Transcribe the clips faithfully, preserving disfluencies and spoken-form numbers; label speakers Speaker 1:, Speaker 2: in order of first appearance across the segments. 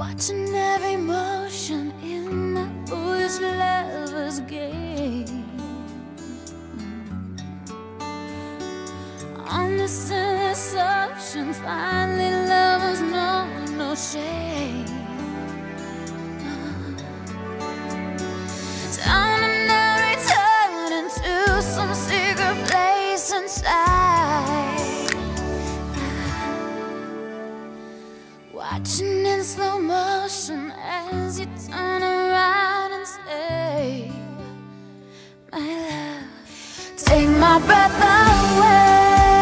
Speaker 1: watching every motion in my foolish lover's game. On this endless ocean, finally lovers know no shame. Down and I return into some secret place inside, watching in slow motion as you turn around and say, my love, take my breath away.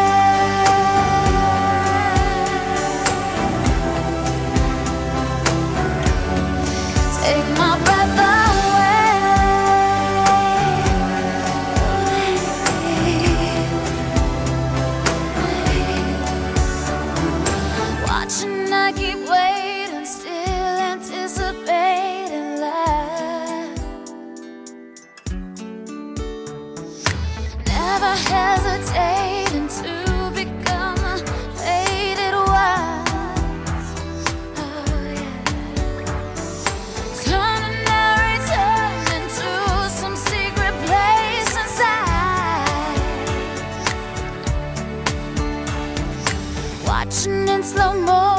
Speaker 1: Take my breath away. Watching, I keep waiting, still anticipating love. Never hesitating to become a faded one. Oh yeah. Turning every turn into some secret place inside, watching in slow motion